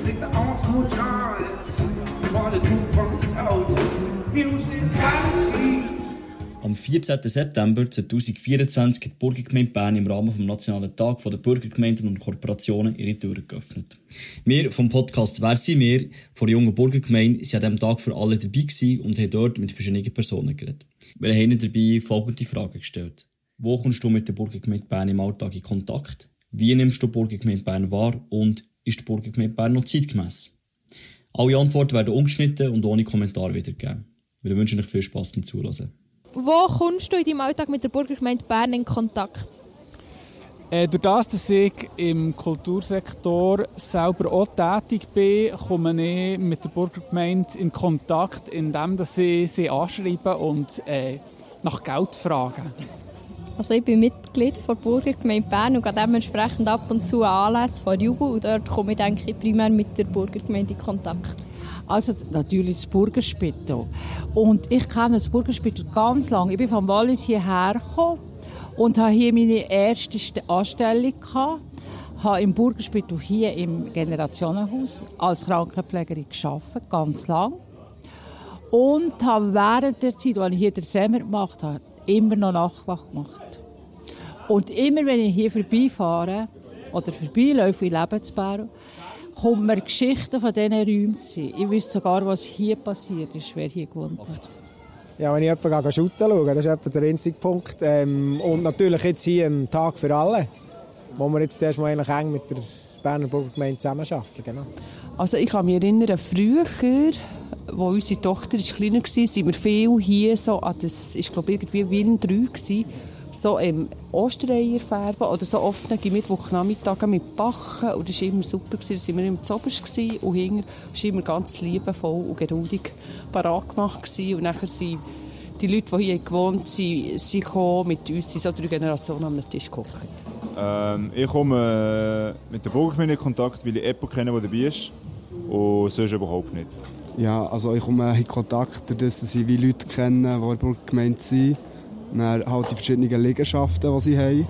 like the old school giants. For the truth from the south, musicality. Am 14. September 2024 hat die Burgergemeinde Bern im Rahmen des Nationalen Tages der Burgergemeinden und Korporationen ihre Türen geöffnet. Wir vom Podcast «Wer sind wir?» von der jungen Burgergemeinde sind an diesem Tag für alle dabei gewesen und haben dort mit verschiedenen Personen geredet. Wir haben ihnen dabei folgende Fragen gestellt. Wo kommst du mit der Burgergemeinde Bern im Alltag in Kontakt? Wie nimmst du die Burgergemeinde Bern wahr? Und ist die Burgergemeinde Bern noch zeitgemäss? Alle Antworten werden ungeschnitten und ohne Kommentar wiedergegeben. Wir wünschen euch viel Spass beim Zuhören. Wo kommst du in deinem Alltag mit der Burgergemeinde Bern in Kontakt? Durch das, dass ich im Kultursektor selber auch tätig bin, komme ich mit der Burgergemeinde in Kontakt, indem ich sie anschreibe und nach Geld frage. Also ich bin Mitglied der Burgergemeinde Bern und gehe dementsprechend ab und zu an Anlässe von Jubel und dort komme ich, denke ich, primär mit der Burgergemeinde in Kontakt. Also natürlich das Burgerspital. Und ich kenne das Burgerspital ganz lange. Ich bin von Wallis hierher gekommen und habe hier meine erste Anstellung gehabt. Habe im Burgerspital hier im Generationenhaus als Krankenpflegerin gearbeitet, ganz lang. Und habe während der Zeit, als ich hier den Semmer gemacht habe, immer noch Nachtwacht gemacht. Und immer, wenn ich hier vorbeifahre oder vorbeiläufe in Lebensbären, kommt mir Geschichten von diesen Räumen zu sehen. Ich wüsste sogar, was hier passiert ist, wer hier gewohnt hat. Ja, wenn ich jemanden shooten schaue, das ist etwa der einzige Punkt. Und natürlich jetzt hier am Tag für alle, wo wir jetzt zuerst mal eigentlich eng mit der Berner Burgergemeinde zusammenarbeiten. Genau. Also ich kann mich erinnern, früher, als unsere Tochter kleiner war, sind wir viel hier so an das, ich glaube irgendwie Wien 3 gewesen, so Ostereier färben oder so offene Mittwochnachmittage mit Bachen. Und das war immer super. Da waren wir immer zuoberst und hinten war immer ganz liebevoll und geduldig parat gemacht. Und nachher sind die Leute, die hier gewohnt sind, gekommen mit uns, sind so 3 Generationen am Tisch gekocht. Ich komme mit der Burgergemeinde in Kontakt, weil ich jemanden kenne, der dabei ist. Und sonst überhaupt nicht. Ja, also ich komme in Kontakt, dass ich wie Leute kenne, die in der Burgergemeinde sind. Dann halt die verschiedenen Liegenschaften, die sie haben.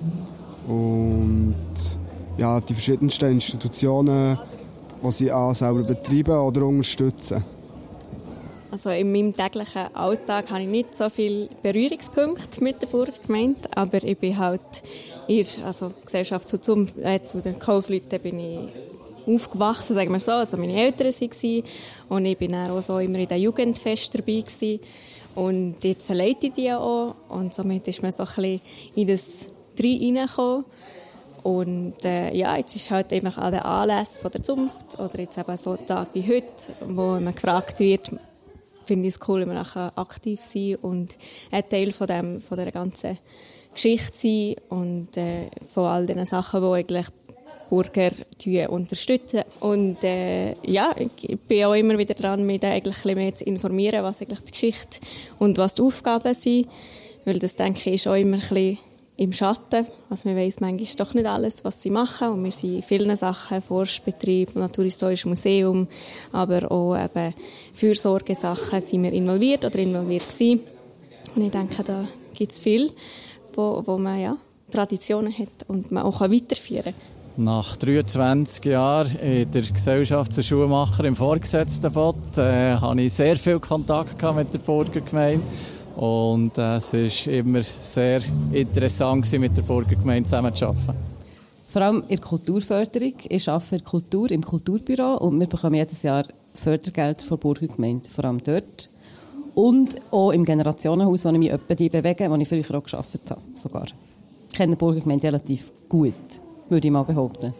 Und ja, die verschiedensten Institutionen, die sie auch selber betreiben oder unterstützen. Also in meinem täglichen Alltag habe ich nicht so viele Berührungspunkte mit der Burgergemeinde, aber ich bin halt in der Gesellschaft zu den Kaufleuten bin ich aufgewachsen, sagen wir so. Also meine Eltern waren und ich bin dann auch so immer in den Jugendfest dabei gewesen. Und jetzt leite ich die ja auch. Und somit ist man so ein bisschen in das reingekommen. Und jetzt ist halt eben an den Anlässen von der Zunft oder jetzt eben so ein Tag wie heute, wo man gefragt wird, finde ich es cool, wenn man nachher aktiv sein und ein Teil von dieser ganzen Geschichte sein und von all den Sachen, die eigentlich Burger unterstützen. Und ich bin auch immer wieder dran, mich da eigentlich ein bisschen mehr zu informieren, was eigentlich die Geschichte und was die Aufgaben sind. Weil das, denke ich, ist auch immer ein bisschen im Schatten. Also man weiss manchmal doch nicht alles, was sie machen. Und wir sind in vielen Sachen, Forstbetrieb, Naturhistorisches Museum, aber auch eben Fürsorgesachen sind wir involviert gewesen. Und ich denke, da gibt es viel, wo man Traditionen hat und man auch weiterführen kann. Nach 23 Jahren in der Gesellschaft zur Schuhmacher im Vorgesetztenbad hatte ich sehr viel Kontakt mit der Burgergemeinde. Und es war immer sehr interessant, mit der Burgergemeinde zusammenzuarbeiten. Vor allem in der Kulturförderung. Ich arbeite in Kultur im Kulturbüro und wir bekommen jedes Jahr Fördergelder von der Burgergemeinde, vor allem dort. Und auch im Generationenhaus, wo ich mich etwa die bewege, wo ich früher auch gearbeitet habe. Sogar. Ich kenne die Burgergemeinde relativ gut, würde ich mal behaupten.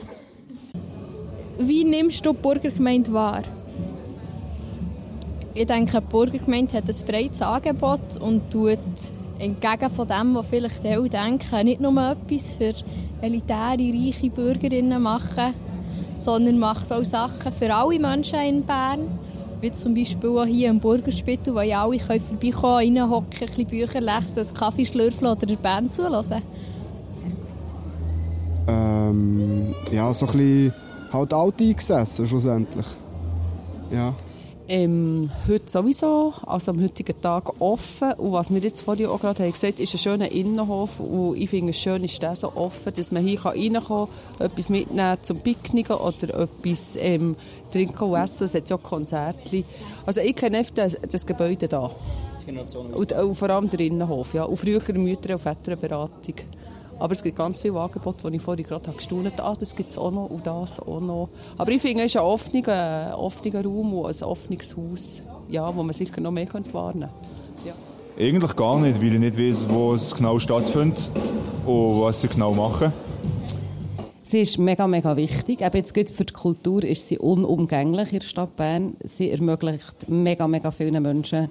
Wie nimmst du die Burgergemeinde wahr? Ich denke, die Burgergemeinde hat ein breites Angebot und tut entgegen von dem, was vielleicht alle denken, nicht nur etwas für elitäre, reiche Bürgerinnen machen, sondern macht auch Sachen für alle Menschen in Bern. Wie zum Beispiel auch hier im Burgerspital, wo ja alle vorbeikommen können, reinhocken, ein bisschen Bücher lesen, einen Kaffee schlürfen oder der Band zuhören. So ein bisschen halt alt eingesessen schlussendlich. Ja. Heute sowieso, also am heutigen Tag offen. Und was wir jetzt vorhin auch gerade gesagt haben, ist ein schöner Innenhof. Und ich finde, es schön ist der so offen, dass man hier reinkommen kann, etwas mitnehmen zum Picknicken oder etwas trinken und essen. Es hat ja Konzerte. Also ich kenne einfach das Gebäude hier. Und vor allem der Innenhof. Ja. Und früher Mütter- und Väterberatung. Aber es gibt ganz viele Angebote, die ich vorhin gerade gestaunt habe. Das gibt es auch noch und das auch noch. Aber ich finde, es ist ein offener Raum und ein offenes Haus, ja, wo man sicher noch mehr warnen könnte. Ja. Eigentlich gar nicht, weil ich nicht weiss, wo es genau stattfindet und was sie genau machen. Sie ist mega, mega wichtig. Eben jetzt für die Kultur ist sie unumgänglich in der Stadt Bern. Sie ermöglicht mega, mega vielen Menschen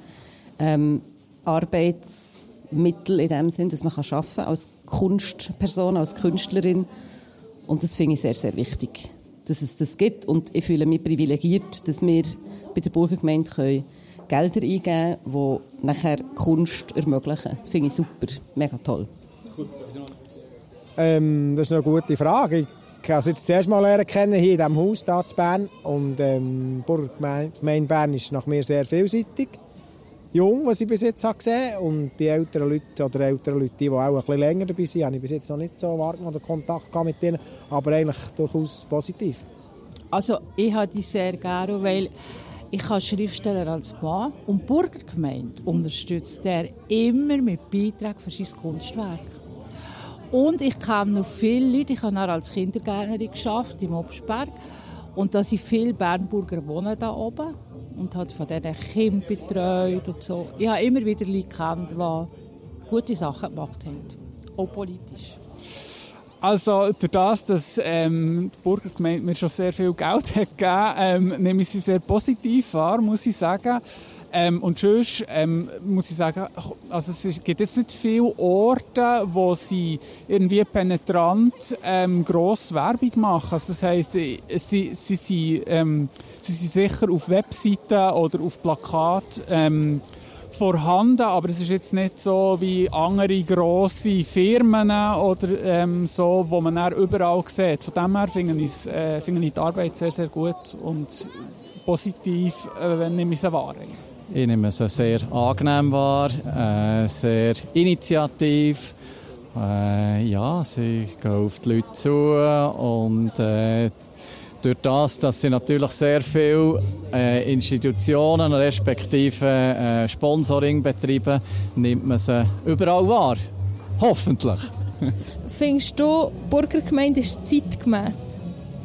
Arbeitsmittel in dem Sinn, dass man arbeiten kann als Kunstperson, als Künstlerin. Und das finde ich sehr, sehr wichtig, dass es das gibt. Und ich fühle mich privilegiert, dass wir bei der Burgergemeinde Gelder eingeben können, die nachher Kunst ermöglichen. Das finde ich super, mega toll. Das ist eine gute Frage. Ich habe es jetzt zuerst mal lernen kennen, hier in diesem Haus hier in Bern. Und die Burgergemeinde Bern ist nach mir sehr vielseitig. Jung, was ich bis jetzt habe gesehen habe. Und die älteren Leute, die auch ein bisschen länger dabei sind, habe ich bis jetzt noch nicht so wahrgenommen oder Kontakt gehabt mit denen. Aber eigentlich durchaus positiv. Also ich habe die sehr gerne, weil ich als Schriftsteller als Mann und die Burgergemeinde unterstützt er immer mit Beiträgen für sein Kunstwerk. Und ich kenne noch viele Leute, ich habe auch als Kindergärtnerin geschafft im Obstberg. Und da sind viele Bernburger wohnen da oben und hat von diesen Kindern betreut und so. Ich habe immer wieder Leute gekannt, die gute Sachen gemacht haben, auch politisch. Also durch das, dass die Burgergemeinde mir schon sehr viel Geld hat gegeben, nehme ich sie sehr positiv wahr, muss ich sagen. Und sonst muss ich sagen, also es gibt jetzt nicht viele Orte, wo sie irgendwie penetrant gross Werbung machen. Also das heisst, sie sind sicher auf Webseiten oder auf Plakaten vorhanden, aber es ist jetzt nicht so wie andere grosse Firmen oder so, wo man dann überall sieht. Von dem her finde ich die Arbeit sehr, sehr gut und positiv, nehme ich sie wahr. Ich nehme sie sehr angenehm wahr, sehr initiativ. Ja, sie gehen auf die Leute zu und durch das, dass sie natürlich sehr viele Institutionen respektive Sponsoring betreiben, nimmt man sie überall wahr. Hoffentlich. Findest du, die Burgergemeinde ist zeitgemäss?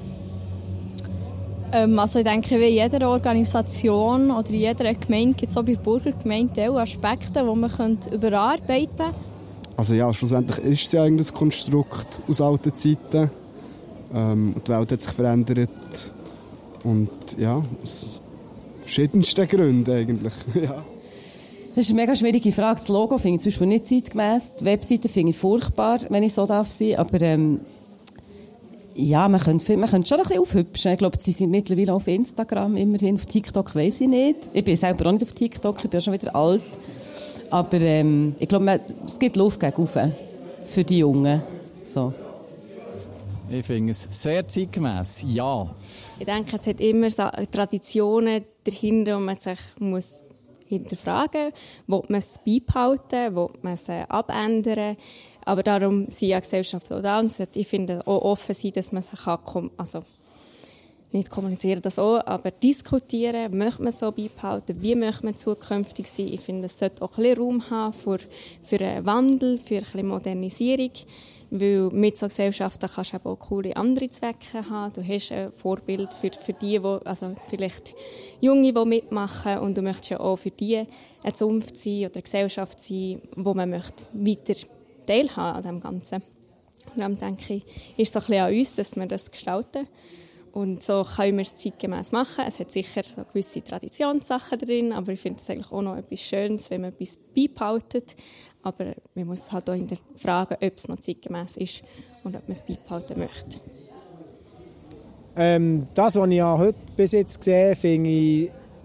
Also ich denke, wie in jeder Organisation oder in jeder Gemeinde gibt es auch bei der Burgergemeinde auch Aspekte, die man überarbeiten könnte. Also ja, schlussendlich ist es ja eigentlich ein Konstrukt aus alten Zeiten. Die Welt hat sich verändert. Und ja, aus verschiedensten Gründen eigentlich. Ja. Das ist eine mega schwierige Frage. Das Logo finde ich zum Beispiel nicht zeitgemäss. Die Webseite finde ich furchtbar, wenn ich so darf sein. Aber ja, man könnte schon ein bisschen aufhübschen. Ich glaube, sie sind mittlerweile auf Instagram, immerhin. Auf TikTok weiss ich nicht. Ich bin selber auch nicht auf TikTok, ich bin schon wieder alt. Aber ich glaube, es gibt Luft gegen rauf für die Jungen. So. Ich finde es sehr zeitgemäss, ja. Ich denke, es hat immer so Traditionen dahinter, wo man sich muss hinterfragen muss. Will man es beibehalten? Will man es abändern? Aber darum sind ja Gesellschaft auch da. Und ich finde auch offen sein, dass man sich also nicht kommunizieren, das auch, aber diskutieren, möchte man so beibehalten, wie möchte man zukünftig sein. Ich finde, es sollte auch ein bisschen Raum haben für einen Wandel, für ein bisschen Modernisierung. Weil mit so Gesellschaften kannst du auch coole andere Zwecke haben. Du hast ein Vorbild für die, also vielleicht Junge, die mitmachen. Und du möchtest ja auch für die eine Zunft sein oder eine Gesellschaft sein, wo man möchte weiter teilhaben an dem Ganzen. Und darum denke ich, ist es so ein bisschen an uns, dass wir das gestalten. Und so können wir es zeitgemäss machen. Es hat sicher so gewisse Traditionssachen drin, aber ich finde es eigentlich auch noch etwas Schönes, wenn man etwas beibehaltet. Aber man muss halt auch hinterfragen, ob es noch zeitgemäss ist und ob man es beibehalten möchte. Das, was ich heute bis jetzt gesehen habe, finde ich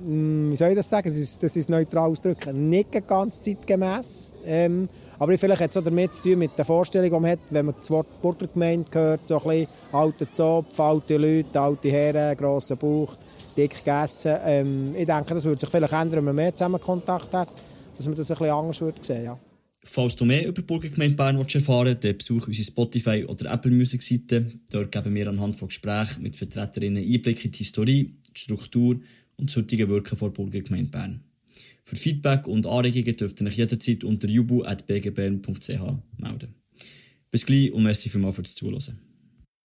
wie soll ich das sagen, das ist neutral ausdrücken, nicht ganz zeitgemäss. Aber vielleicht hat es auch damit zu tun mit der Vorstellung, die man hat, wenn man das Wort Burgergemeinde hört, so ein bisschen alter Zopf, alte Leute, alte Herren, grosser Bauch, dick gegessen. Ich denke, das würde sich vielleicht ändern, wenn man mehr zusammen Kontakt hat, dass man das ein bisschen anders würde sehen, ja. Falls du mehr über die Burgergemeinde Bern erfahren willst, dann besuche unsere Spotify- oder Apple-Music-Seite. Dort geben wir anhand von Gesprächen mit Vertreterinnen Einblick in die Historie, die Struktur und das heutige Wirken der Burgergemeinde Bern. Für Feedback und Anregungen dürft ihr euch jederzeit unter jubu@bgbern.ch melden. Bis gleich und merci vielmals fürs Zuhören.